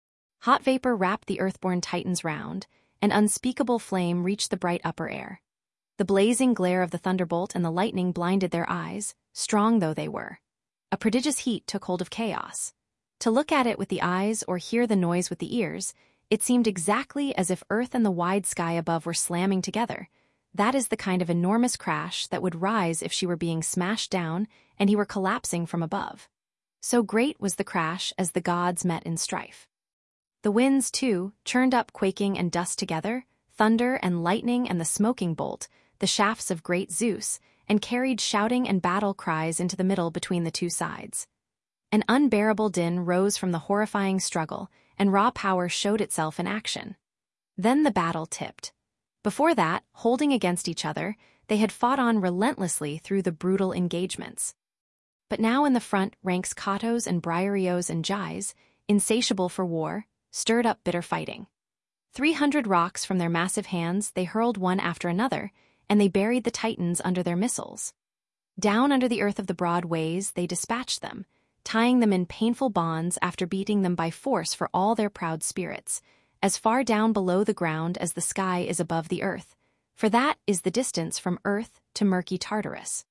S1: Hot vapor wrapped the earthborn Titans round, and unspeakable flame reached the bright upper air. The blazing glare of the thunderbolt and the lightning blinded their eyes, strong though they were. A prodigious heat took hold of chaos. To look at it with the eyes or hear the noise with the ears, it seemed exactly as if earth and the wide sky above were slamming together. That is the kind of enormous crash that would rise if she were being smashed down and he were collapsing from above. So great was the crash as the gods met in strife. The winds, too, churned up quaking and dust together, thunder and lightning and the smoking bolt, the shafts of great Zeus, and carried shouting and battle cries into the middle between the two sides. An unbearable din rose from the horrifying struggle, and raw power showed itself in action. Then the battle tipped. Before that, holding against each other, they had fought on relentlessly through the brutal engagements. But now in the front ranks Cottos and Briareos and Gyes, insatiable for war, stirred up bitter fighting. Three hundred rocks from their massive hands they hurled one after another, and they buried the Titans under their missiles. Down under the earth of the broad ways they dispatched them, tying them in painful bonds after beating them by force for all their proud spirits, as far down below the ground as the sky is above the earth, for that is the distance from earth to murky Tartarus.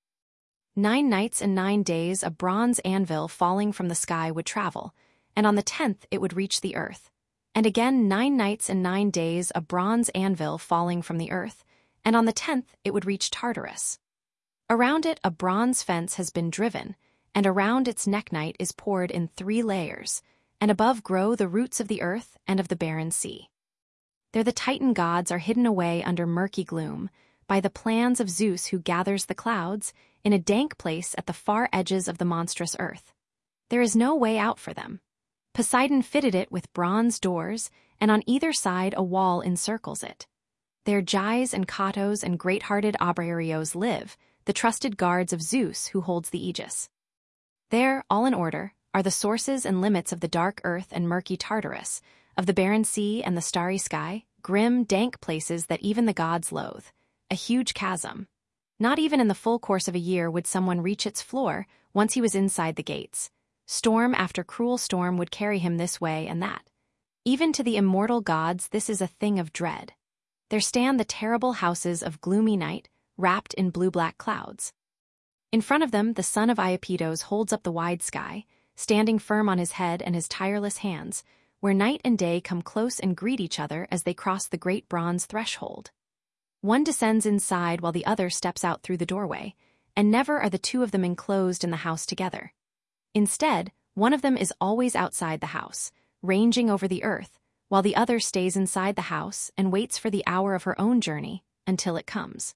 S1: Nine nights and nine days a bronze anvil falling from the sky would travel, and on the tenth it would reach the earth. And again nine nights and nine days a bronze anvil falling from the earth, and on the tenth it would reach Tartarus. Around it a bronze fence has been driven, and around its necknight is poured in three layers, and above grow the roots of the earth and of the barren sea. There the Titan gods are hidden away under murky gloom, by the plans of Zeus who gathers the clouds, in a dank place at the far edges of the monstrous earth. There is no way out for them. Poseidon fitted it with bronze doors, and on either side a wall encircles it. There Gyes and Cottos and great-hearted Abriareos live, the trusted guards of Zeus who holds the aegis. There, all in order, are the sources and limits of the dark earth and murky Tartarus, of the barren sea and the starry sky, grim, dank places that even the gods loathe, a huge chasm. Not even in the full course of a year would someone reach its floor once he was inside the gates. Storm after cruel storm would carry him this way and that. Even to the immortal gods this is a thing of dread. There stand the terrible houses of gloomy night, wrapped in blue-black clouds. In front of them, the son of Iapetos holds up the wide sky, standing firm on his head and his tireless hands, where night and day come close and greet each other as they cross the great bronze threshold. One descends inside while the other steps out through the doorway, and never are the two of them enclosed in the house together. Instead, one of them is always outside the house, ranging over the earth, while the other stays inside the house and waits for the hour of her own journey until it comes.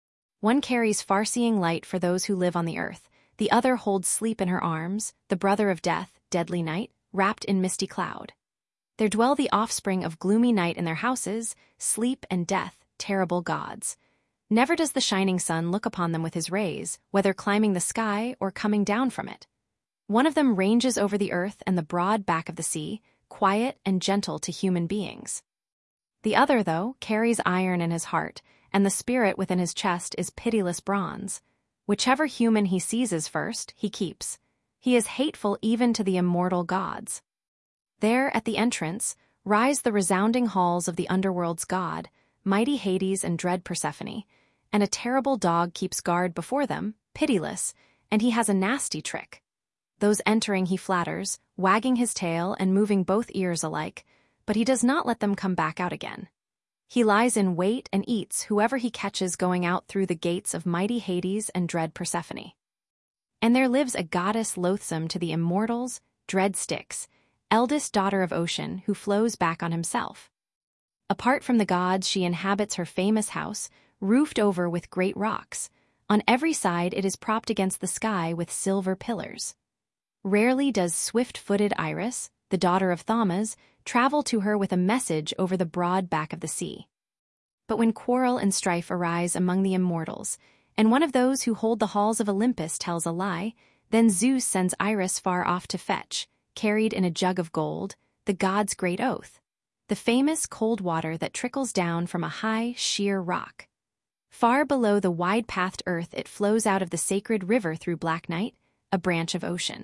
S1: One carries far-seeing light for those who live on the earth, the other holds sleep in her arms, the brother of death, deadly night, wrapped in misty cloud. There dwell the offspring of gloomy night in their houses, sleep and death, terrible gods. Never does the shining sun look upon them with his rays, whether climbing the sky or coming down from it. One of them ranges over the earth and the broad back of the sea, quiet and gentle to human beings. The other, though, carries iron in his heart, and the spirit within his chest is pitiless bronze. Whichever human he seizes first, he keeps. He is hateful even to the immortal gods. There, at the entrance, rise the resounding halls of the underworld's god, mighty Hades and dread Persephone, and a terrible dog keeps guard before them, pitiless, and he has a nasty trick. Those entering he flatters, wagging his tail and moving both ears alike, but he does not let them come back out again. He lies in wait and eats whoever he catches going out through the gates of mighty Hades and dread Persephone. And there lives a goddess loathsome to the immortals, dread Styx, eldest daughter of Ocean, who flows back on himself. Apart from the gods, she inhabits her famous house, roofed over with great rocks. On every side it is propped against the sky with silver pillars. Rarely does swift-footed Iris, the daughter of Thaumas, travel to her with a message over the broad back of the sea. But when quarrel and strife arise among the immortals, and one of those who hold the halls of Olympus tells a lie, then Zeus sends Iris far off to fetch, carried in a jug of gold, the god's great oath, the famous cold water that trickles down from a high, sheer rock. Far below the wide-pathed earth it flows out of the sacred river through black night, a branch of Ocean.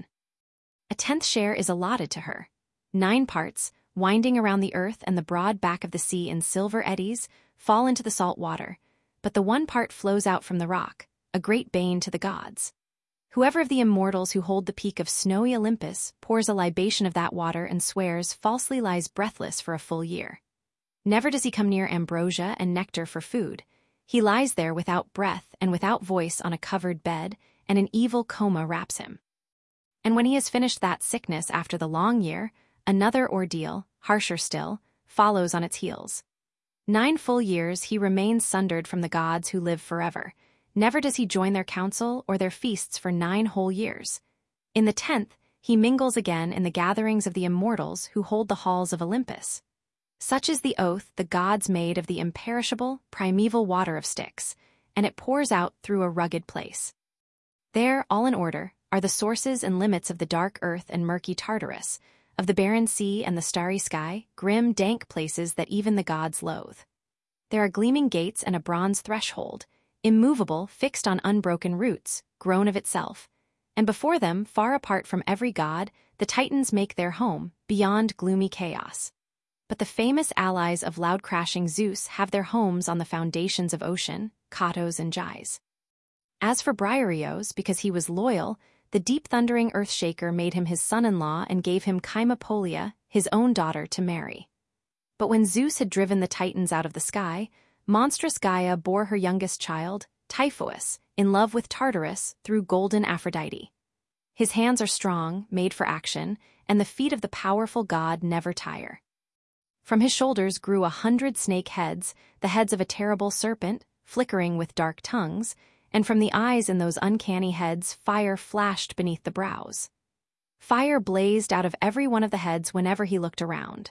S1: A tenth share is allotted to her. Nine parts, winding around the earth and the broad back of the sea in silver eddies, fall into the salt water, but the one part flows out from the rock, a great bane to the gods. Whoever of the immortals who hold the peak of snowy Olympus pours a libation of that water and swears falsely lies breathless for a full year. Never does he come near ambrosia and nectar for food. He lies there without breath and without voice on a covered bed, and an evil coma wraps him. And when he has finished that sickness after the long year, another ordeal, harsher still, follows on its heels. Nine full years he remains sundered from the gods who live forever. Never does he join their council or their feasts for nine whole years. In the tenth, he mingles again in the gatherings of the immortals who hold the halls of Olympus. Such is the oath the gods made of the imperishable, primeval water of Styx, and it pours out through a rugged place. There, all in order, are the sources and limits of the dark earth and murky Tartarus, of the barren sea and the starry sky, grim, dank places that even the gods loathe. There are gleaming gates and a bronze threshold, immovable, fixed on unbroken roots, grown of itself, and before them, far apart from every god, the Titans make their home, beyond gloomy chaos. But the famous allies of loud-crashing Zeus have their homes on the foundations of Ocean, Katos and Gyes. As for Briareos, because he was loyal, the deep-thundering Earthshaker made him his son-in-law and gave him Chimapolia, his own daughter, to marry. But when Zeus had driven the Titans out of the sky, monstrous Gaia bore her youngest child, Typhoeus, in love with Tartarus through golden Aphrodite. His hands are strong, made for action, and the feet of the powerful god never tire. From his shoulders grew a hundred snake heads, the heads of a terrible serpent, flickering with dark tongues, and from the eyes in those uncanny heads fire flashed beneath the brows. Fire blazed out of every one of the heads whenever he looked around.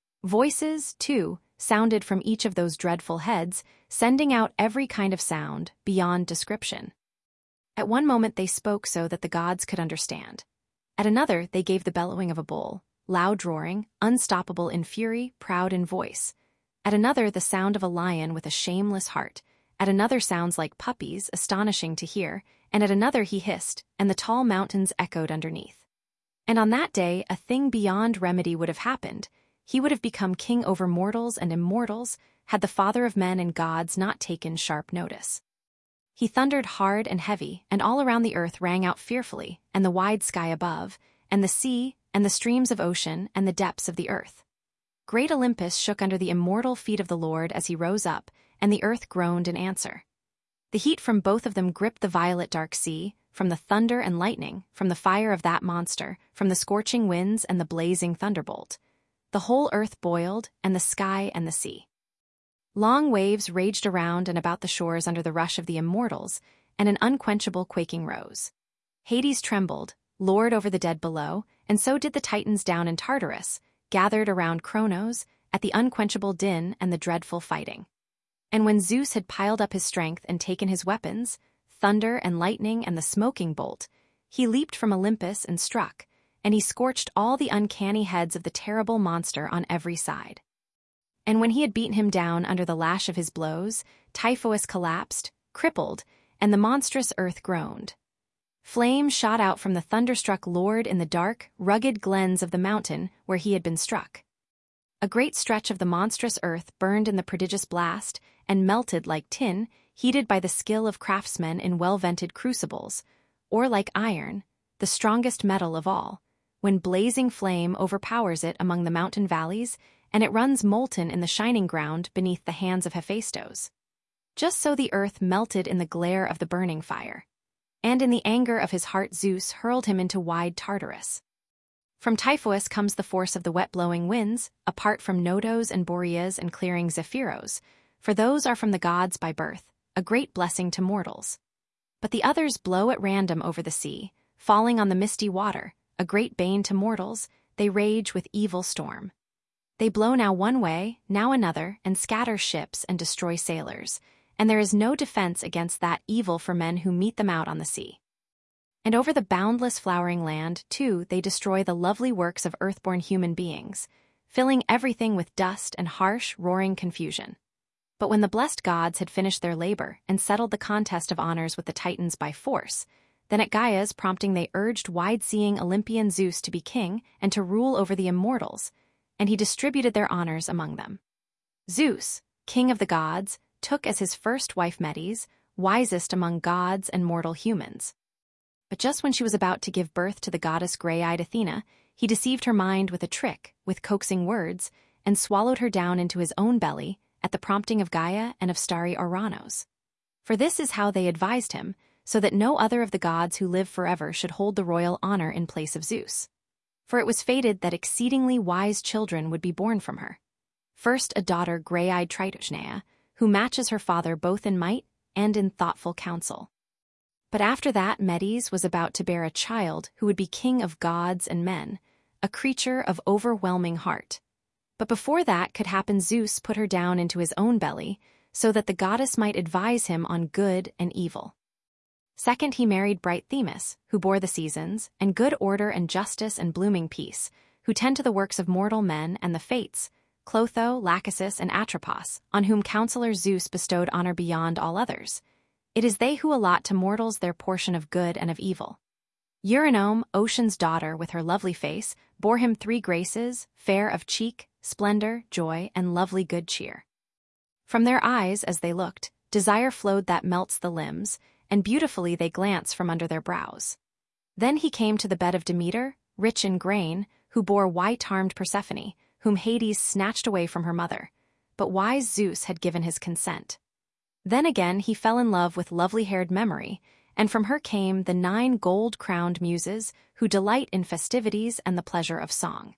S1: Voices, too, sounded from each of those dreadful heads, sending out every kind of sound, beyond description. At one moment they spoke so that the gods could understand. At another they gave the bellowing of a bull, loud roaring, unstoppable in fury, proud in voice. At another the sound of a lion with a shameless heart. At another sounds like puppies, astonishing to hear, and at another he hissed, and the tall mountains echoed underneath. And on that day a thing beyond remedy would have happened. he would have become king over mortals and immortals had the father of men and gods not taken sharp notice. He thundered hard and heavy, and all around the earth rang out fearfully, and the wide sky above, and the sea, and the streams of ocean, and the depths of the earth. Great Olympus shook under the immortal feet of the Lord as he rose up, and the earth groaned in answer. The heat from both of them gripped the violet dark sea, from the thunder and lightning, from the fire of that monster, from the scorching winds and the blazing thunderbolt. The whole earth boiled, and the sky and the sea. Long waves raged around and about the shores under the rush of the immortals, and an unquenchable quaking rose. Hades trembled, lord over the dead below, and so did the Titans down in Tartarus, gathered around Kronos, at the unquenchable din and the dreadful fighting. And when Zeus had piled up his strength and taken his weapons, thunder and lightning and the smoking bolt, he leaped from Olympus and struck, and he scorched all the uncanny heads of the terrible monster on every side. And when he had beaten him down under the lash of his blows, Typhus collapsed, crippled, and the monstrous earth groaned. Flame shot out from the thunderstruck lord in the dark, rugged glens of the mountain where he had been struck. A great stretch of the monstrous earth burned in the prodigious blast and melted like tin, heated by the skill of craftsmen in well-vented crucibles, or like iron, the strongest metal of all, when blazing flame overpowers it among the mountain valleys, and it runs molten in the shining ground beneath the hands of Hephaestos. Just so the earth melted in the glare of the burning fire. And in the anger of his heart Zeus hurled him into wide Tartarus. From Typhus comes the force of the wet-blowing winds, apart from Nodos and Boreas and clearing Zephyros, for those are from the gods by birth, a great blessing to mortals. But the others blow at random over the sea, falling on the misty water, a great bane to mortals, they rage with evil storm. They blow now one way, now another, and scatter ships and destroy sailors, and there is no defense against that evil for men who meet them out on the sea. And over the boundless flowering land, too, they destroy the lovely works of earthborn human beings, filling everything with dust and harsh, roaring confusion. But when the blessed gods had finished their labor and settled the contest of honors with the Titans by force, then at Gaia's prompting they urged wide-seeing Olympian Zeus to be king and to rule over the immortals, and he distributed their honors among them. Zeus, king of the gods, took as his first wife Medes, wisest among gods and mortal humans. But just when she was about to give birth to the goddess gray-eyed Athena, he deceived her mind with a trick, with coaxing words, and swallowed her down into his own belly, at the prompting of Gaia and of starry Ouranos. For this is how they advised him, so that no other of the gods who live forever should hold the royal honor in place of Zeus. For it was fated that exceedingly wise children would be born from her. First a daughter gray-eyed Tritogeneia, who matches her father both in might and in thoughtful counsel. But after that Medes was about to bear a child who would be king of gods and men, a creature of overwhelming heart. But before that could happen Zeus put her down into his own belly, so that the goddess might advise him on good and evil. Second he married bright Themis, who bore the seasons, and good order and justice and blooming peace, who tend to the works of mortal men and the fates, Clotho, Lachesis, and Atropos, on whom counselor Zeus bestowed honor beyond all others. It is they who allot to mortals their portion of good and of evil. Eurynome, Ocean's daughter with her lovely face, bore him three graces, fair of cheek, splendor, joy, and lovely good cheer. From their eyes, as they looked, desire flowed that melts the limbs, and beautifully they glance from under their brows. Then he came to the bed of Demeter, rich in grain, who bore white-armed Persephone, whom Hades snatched away from her mother, but wise Zeus had given his consent. Then again he fell in love with lovely-haired Memory, and from her came the nine gold-crowned muses who delight in festivities and the pleasure of song.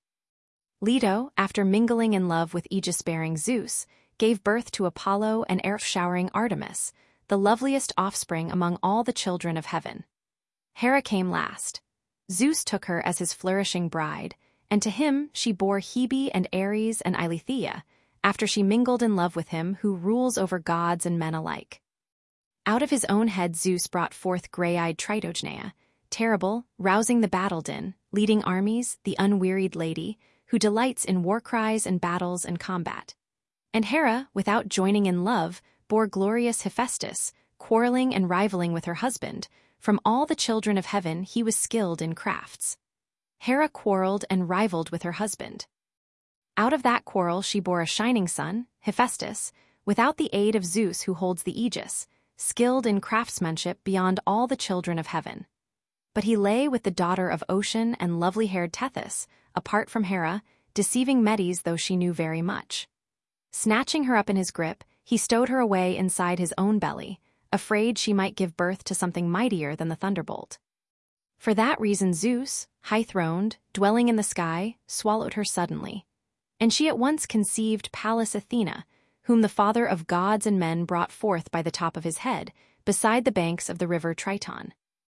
S1: Leto, after mingling in love with aegis-bearing Zeus, gave birth to Apollo and earth-showering Artemis, the loveliest offspring among all the children of heaven. Hera came last. Zeus took her as his flourishing bride, and to him she bore Hebe and Ares and Eileithyia, after she mingled in love with him who rules over gods and men alike. Out of his own head Zeus brought forth gray-eyed Tritogeneia, terrible, rousing the battle din, leading armies, the unwearied lady, who delights in war cries and battles and combat. And Hera, without joining in love, bore glorious Hephaestus, quarreling and rivaling with her husband. From all the children of heaven he was skilled in crafts. Hera quarreled and rivaled with her husband. Out of that quarrel she bore a shining son, Hephaestus, without the aid of Zeus who holds the aegis, skilled in craftsmanship beyond all the children of heaven. But he lay with the daughter of Ocean and lovely-haired Tethys, apart from Hera, deceiving Medes though she knew very much. Snatching her up in his grip, he stowed her away inside his own belly, afraid she might give birth to something mightier than the thunderbolt. For that reason Zeus, high-throned, dwelling in the sky, swallowed her suddenly. And she at once conceived Pallas Athena, whom the father of gods and men brought forth by the top of his head, beside the banks of the river Triton.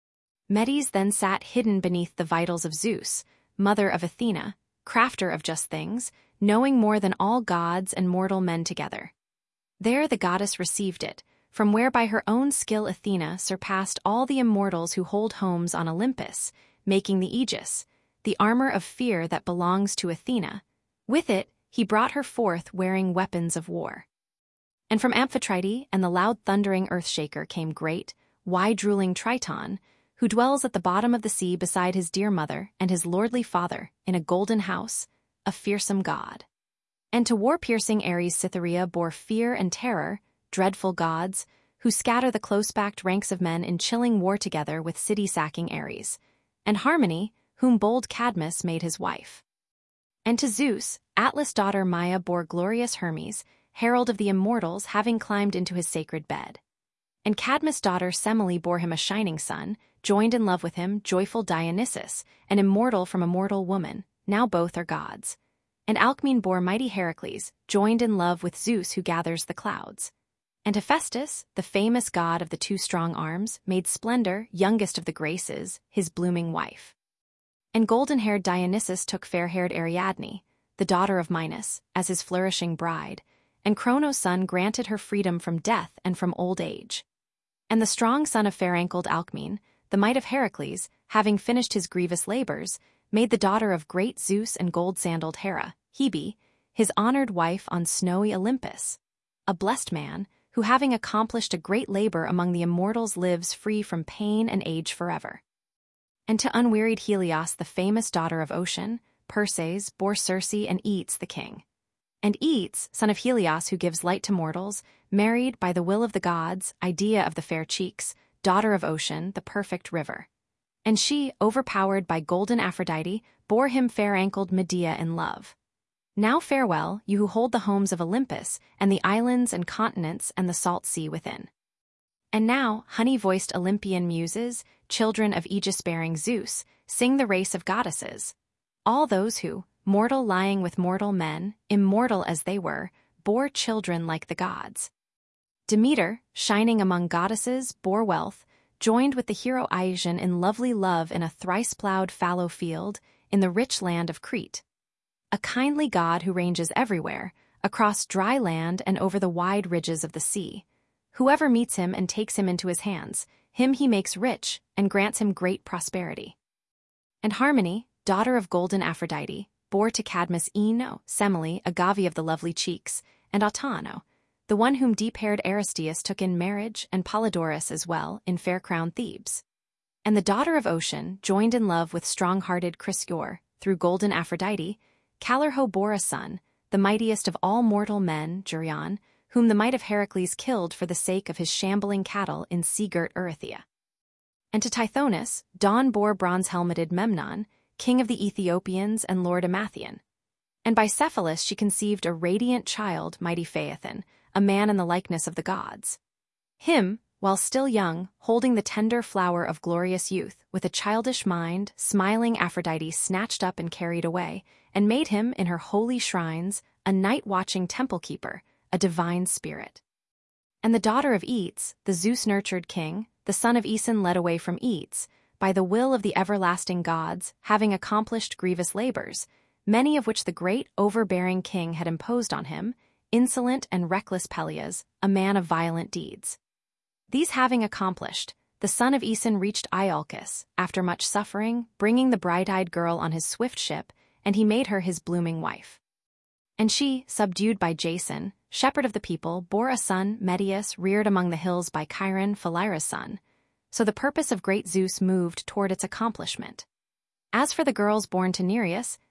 S1: Medes then sat hidden beneath the vitals of Zeus, mother of Athena, crafter of just things, knowing more than all gods and mortal men together. There the goddess received it, from where by her own skill Athena surpassed all the immortals who hold homes on Olympus, making the aegis, the armor of fear that belongs to Athena. With it, he brought her forth wearing weapons of war. And from Amphitrite and the loud thundering earth-shaker came great, wide-ruling Triton, who dwells at the bottom of the sea beside his dear mother and his lordly father in a golden house, a fearsome god. And to war-piercing Ares Cytherea bore fear and terror, dreadful gods, who scatter the close-backed ranks of men in chilling war together with city-sacking Ares, and Harmony, whom bold Cadmus made his wife. And to Zeus, Atlas' daughter Maia bore glorious Hermes, herald of the immortals, having climbed into his sacred bed. And Cadmus' daughter Semele bore him a shining son, joined in love with him joyful Dionysus, an immortal from a mortal woman, now both are gods. And Alcmene bore mighty Heracles, joined in love with Zeus who gathers the clouds. And Hephaestus, the famous god of the two strong arms, made Splendor, youngest of the Graces, his blooming wife. And golden-haired Dionysus took fair-haired Ariadne, the daughter of Minos, as his flourishing bride, and Cronos' son granted her freedom from death and from old age. And the strong son of fair-ankled Alcmene, the might of Heracles, having finished his grievous labors, made the daughter of great Zeus and gold-sandaled Hera, Hebe, his honored wife on snowy Olympus. A blessed man, who having accomplished a great labor among the immortals lives free from pain and age forever. And to unwearied Helios, the famous daughter of Ocean, Perses bore Circe and Aetes the king. And Aetes, son of Helios who gives light to mortals, married, by the will of the gods, Idea of the fair cheeks, daughter of Ocean, the perfect river. And she, overpowered by golden Aphrodite, bore him fair-ankled Medea in love. Now farewell, you who hold the homes of Olympus, and the islands and continents and the salt sea within. And now, honey-voiced Olympian muses, children of aegis-bearing Zeus, sing the race of goddesses. All those who, mortal lying with mortal men, immortal as they were, bore children like the gods. Demeter, shining among goddesses, bore wealth, joined with the hero Iasian in lovely love in a thrice-plowed fallow field in the rich land of Crete. A kindly god who ranges everywhere, across dry land and over the wide ridges of the sea. Whoever meets him and takes him into his hands, him he makes rich and grants him great prosperity. And Harmony, daughter of golden Aphrodite, bore to Cadmus Ino, Semele, Agave of the lovely cheeks, and Autono, the one whom deep-haired Aristeus took in marriage, and Polydorus as well, in fair-crowned Thebes. And the daughter of Ocean, joined in love with strong-hearted Chrysaor, through golden Aphrodite, Calirrhoe bore a son, the mightiest of all mortal men, Geryon, whom the might of Heracles killed for the sake of his shambling cattle in sea-girt Erythea. And to Tithonus, Dawn bore bronze-helmeted Memnon, king of the Ethiopians and lord Amathion. And by Cephalus she conceived a radiant child, mighty Phaethon, a man in the likeness of the gods. Him, while still young, holding the tender flower of glorious youth, with a childish mind, smiling Aphrodite snatched up and carried away, and made him, in her holy shrines, a night-watching temple-keeper, a divine spirit. And the daughter of Aetes, the Zeus-nurtured king, the son of Aeson led away from Aetes, by the will of the everlasting gods, having accomplished grievous labors, many of which the great, overbearing king had imposed on him, insolent and reckless Peleus, a man of violent deeds. These having accomplished, the son of Aeson reached Iolcus, after much suffering, bringing the bright-eyed girl on his swift ship, and he made her his blooming wife. And she, subdued by Jason, shepherd of the people, bore a son, Medeus, reared among the hills by Chiron, Philyra's son. So the purpose of great Zeus moved toward its accomplishment. As for the girls born to Nereus,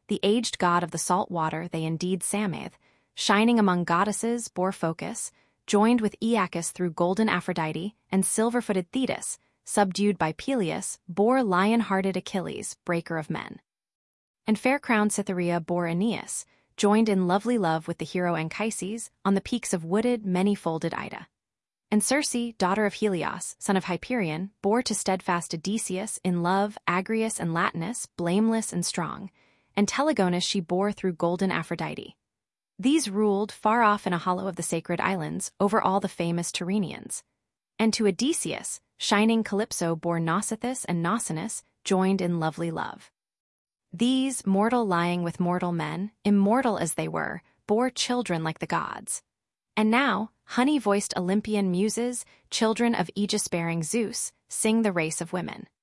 S1: the aged god of the salt water they indeed Sameth, shining among goddesses, bore Phocus, joined with Aeacus through golden Aphrodite, and silver-footed Thetis, subdued by Peleus, bore lion-hearted Achilles, breaker of men. And fair-crowned Cytherea bore Aeneas, joined in lovely love with the hero Anchises, on the peaks of wooded, many-folded Ida. And Circe, daughter of Helios, son of Hyperion, bore to steadfast Odysseus in love Agrius and Latinus, blameless and strong, and Telegonus she bore through golden Aphrodite. These ruled, far off in a hollow of the sacred islands, over all the famous Tyrrhenians. And to Odysseus, shining Calypso bore Nausithous and Nausinous, joined in lovely love. These, mortal lying with mortal men, immortal as they were, bore children like the gods. And now, honey-voiced Olympian muses, children of Aegis-bearing Zeus, sing the race of women.